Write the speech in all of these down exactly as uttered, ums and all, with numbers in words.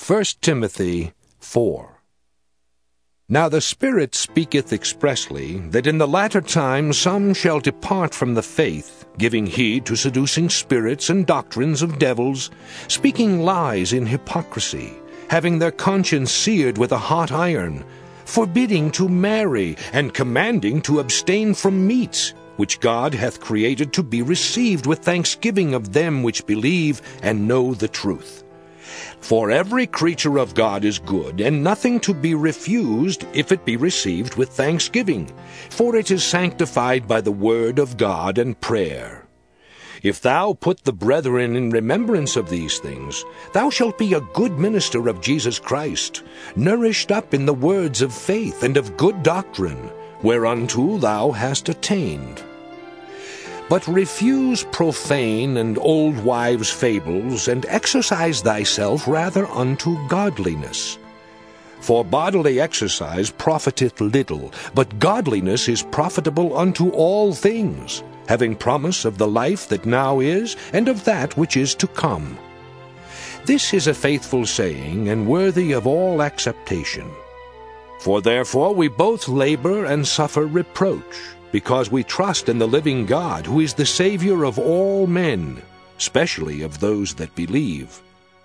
First Timothy four. Now the Spirit speaketh expressly, that in the latter time some shall depart from the faith, giving heed to seducing spirits and doctrines of devils, speaking lies in hypocrisy, having their conscience seared with a hot iron, forbidding to marry, and commanding to abstain from meats, which God hath created to be received with thanksgiving of them which believe and know the truth. For every creature of God is good, and nothing to be refused, if it be received with thanksgiving, for it is sanctified by the word of God and prayer. If thou put the brethren in remembrance of these things, thou shalt be a good minister of Jesus Christ, nourished up in the words of faith and of good doctrine, whereunto thou hast attained. But refuse profane and old wives' fables, and exercise thyself rather unto godliness. For bodily exercise profiteth little, but godliness is profitable unto all things, having promise of the life that now is, and of that which is to come. This is a faithful saying, and worthy of all acceptation. For therefore we both labor and suffer reproach, because we trust in the living God, who is the Savior of all men, especially of those that believe.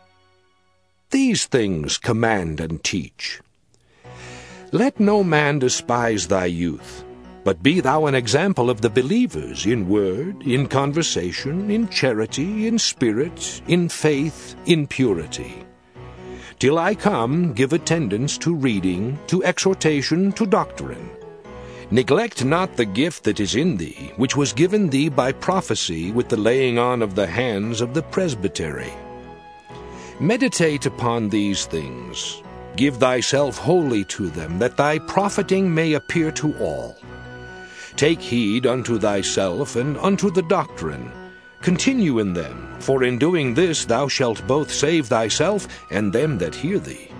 These things command and teach. Let no man despise thy youth, but be thou an example of the believers in word, in conversation, in charity, in spirit, in faith, in purity. Till I come, give attendance to reading, to exhortation, to doctrine. Neglect not the gift that is in thee, which was given thee by prophecy with the laying on of the hands of the presbytery. Meditate upon these things. Give thyself wholly to them, that thy profiting may appear to all. Take heed unto thyself and unto the doctrine. Continue in them, for in doing this thou shalt both save thyself and them that hear thee.